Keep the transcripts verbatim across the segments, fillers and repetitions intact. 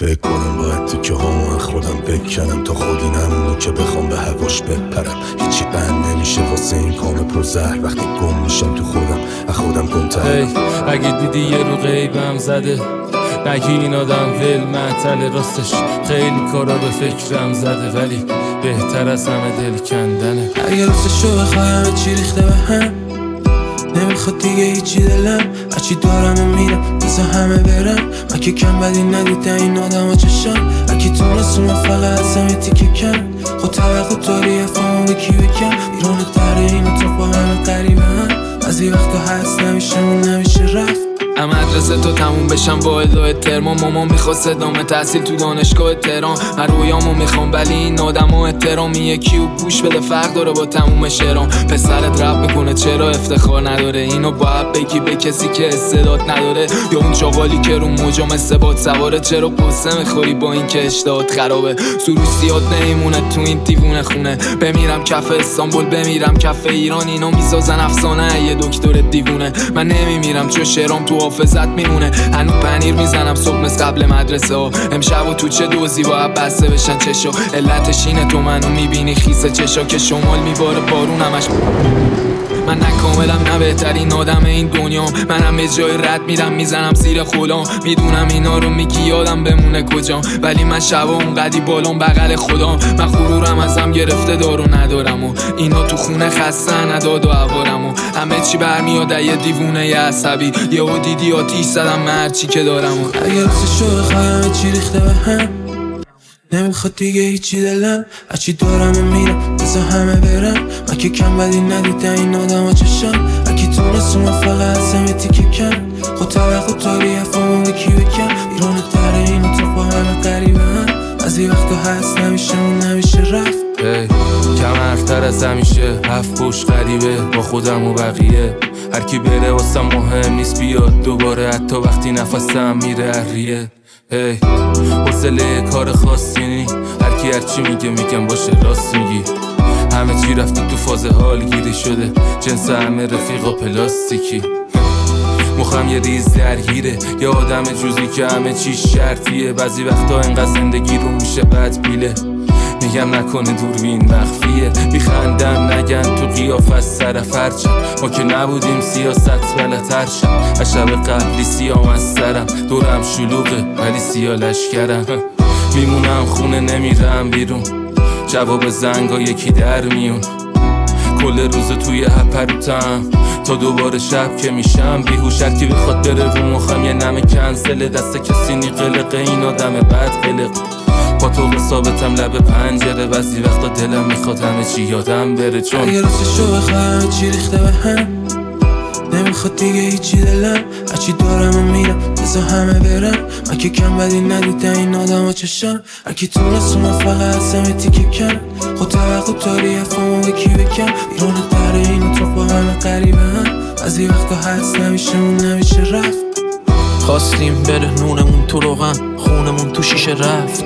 فکر کنم باید تیکه هامو از خودم بکنم تا خودی نمونو که بخوام به هواش بپرم. هیچی بند نمیشه واسه این کام پر زهر وقتی گم میشم تو خودم از خودم گمترم. اگه دیدی یه رو غیبم زده نگی این آدم ول معطل، راستش خیلی کارا به فکرم زده ولی بهتر از همه دل کندنه. اگه راستشو بخوایم چی ریخته به هم نمیخواد دیگه هیچی دلم، هرچی دارم و میرم بزا همه برم. من که کم بدی ندیدن این آدم ها چشم، هرکی تونستون فقط از همه تیکه کن. خود توقع داری افهمو به کی بکن، بیرون دره این اتاق با همه قریبه هم. از این وقتا هست نمیشه و نمیشه رفت. اما مدرسه تو تموم بشم با ادای ترما، مامان میخواست ادامه تحصیل تو دانشگاه تهران. من رویامو میخوام ولی این آدم و احترامی یکی و گوش بده فرق داره با تموم شعرام. پسرت رپ میکنه چرا افتخار نداره، اینو باید بگی به کسی که استعداد نداره. یا اون چاقالی که رو موجا مثل باد سواره چرا قصه میخوری با این که اشتهات خرابه. سروسیات نمیمونه تو این دیوونه خونه، بمیرم کف استانبول بمیرم کف ایران. اینا میسازن افسانه یه دکتر دیوونه، من نمیمیرم چون شعرام تو حافظت میمونه. هنو پنیر میزنم صبح مثل قبل مدرسه ها، امشب و تو چه دوزی باید بسته بشن چشا. علتش اینه تو منو میبینی خیسه چشا که شمال میباره بارون همش. من نه کاملم نه بهترین آدم این دنیا، منم یه جای رد میرم میزنم زیر خلام. میدونم اینا رو میگی یادم بمونه کجا، ولی من شبا اونقدی بالام بغل خودم. من غرورم ازم گرفته دارو ندارم و اینا تو خونه خسته نداد و عوارم و همه چی برمیاد یه دیوونه یه عصبی. یهو دیدی آتیش زدم مرچی که دارم و اگه راستشو بخوایم چی ریخته به هم نمیخواد دیگه هیچی دلم، هرچی دارم و میرم بزا همه برم. من که کم بدی ندیدن این آدم ها چشم، هرکی تونستون فقط از همه تیکه کن. خود توقع داری افهمو به کی بکن، بیرون دره این اتاق با همه قریبه هم. از این وقتا هست نمیشه و نمیشه رفت. hey, کم حرفتر از همیشه هفت پشت غریبه با خودم و بقیه. هرکی بره واسم مهم نیست بیاد دوباره، حتی وقتی نفسم میره اریه. هی حوصله کار خاصی نی، هرکی هرچی میگه میگم باشه راست میگی. همه چی رفته تو فاز حال گیری شده، جنس همه رفیقا پلاستیکی. مخم یه ریز درگیره، یه آدم جوزی که همه چی شرطیه. بعضی وقتا انقدر زندگی رو میشه بد بیله، میگم نکنه دوربین مخفیه. بیخندم نگن تو قیافت سر فرچم، ما که نبودیم سیاست بلتر شم. از شب قبلی سیام از سرم، دورم شلوغه ولی سیا لشکرم. میمونم خونه نمیرم بیرون، جواب زنگا یکی در میون. کل روز توی هپروتم تا دوباره شب که میشم بیهوش. هرکی بخواد بره رو مخم یه نمه کنسله، دست کسی نی قلقه این آدم بد قلق. با تو ثابتم لب پنجره، بعضی وقتا دلم میخواد همه چی یادم بره. چون اگه راستشو بخوایم چی ریخته به هم نمیخواد دیگه هیچی دلم، هرچی دارم و میرم بزا همه برم. من که کم بدی ندیدن این آدم ها چشم، هرکی تونستون فقط از همه تیکه کن. خود توقع داری افهمو به کی بکن، بیرون دره این اتاق با همه قریبه هم. از این وقتا هست نمیشه و نمیشه رفت. خواستیم بره نونمون تو روغن، خونمون تو شیشه رفت.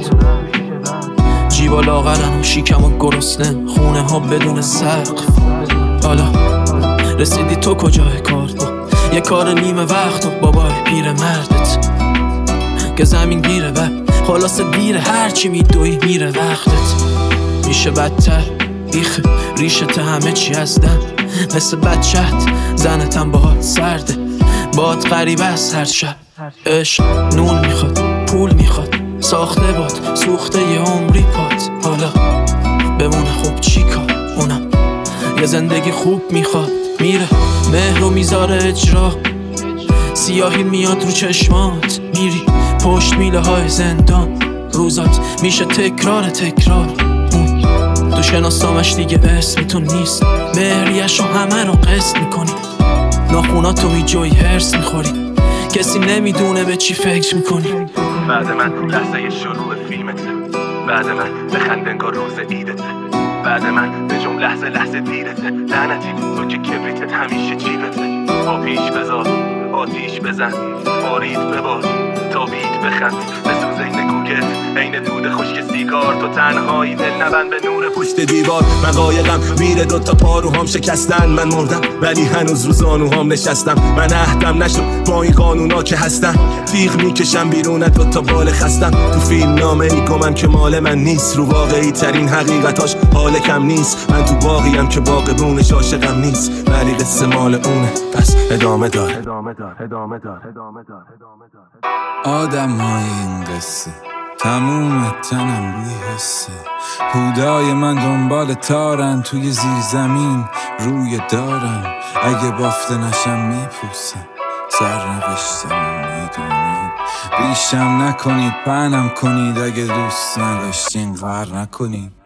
جیبا لاغرن و شیکم و گرسنه، خونه ها بدون سقف. حالا رسیدی تو کجای کار با یه کار نیمه وقت و بابای پیر مردت که زمین گیره و خلاص دیره. هرچی میدوی میره وقتت، میشه بدتر بیخ ریشت همه چی از دم. مثل بدشت زنتم باهات سرده، باهات غریبه از هر شب. عشق نون میخواد پول میخواد، ساخته باد سوخته یه عمری پات. حالا بمونه خوب چی کار، اونم یه زندگی خوب میخواد. میره مهر رو میذاره اجرا، سیاهی میاد رو چشمات. میری پشت میله های زندان، روزات میشه تکرار تکرار. اون تو شناسامش دیگه اسمتون نیست، مهریش رو همه رو قسط میکنی. ناخوناتو میجوی هرس میخوری، کسی نمیدونه به چی فکر میکنی. بعد من لحظه شروع فیلمته، بعد من بخند انگار روز ایدته، بعد من به جمع لحظه لحظه دیرته. لعنتی تو که کبریتت همیشه جیبته. آتیش بذار آتیش بزن، بارید ببار تا بید بخند، بسوزه نگو ساکت عین دود خشک سیگار. تو تنهایی دل نبند به نور پشت دیوار. من قایقم میره دوتا پاروهام شکستن. من مردم ولی هنوز رو زانوهام نشستم. من عهدم نشد با این قانونا که هستن. تیغ میکشم بیرون دوتا بال خستم. تو فیلم نامه ای گمم که مال من نیست. رو واقعی ترین حقیقتاش حال کم نیست. من تو باقیم که باقبونش عاشقم نیست ولی قصه مال اونه پس ادامه دار ادامه دار ادامه دار ادامه دار ادامه دار. آدم های این قصه تموم تنم روی حسه. پودای من دنبال تارن توی زیر زمین روی دارن. اگه بافته نشم میپوسم سرنوشتم میدونید. ریشم نکنید پنم کنید اگه دوست نداشتین غر نکنید.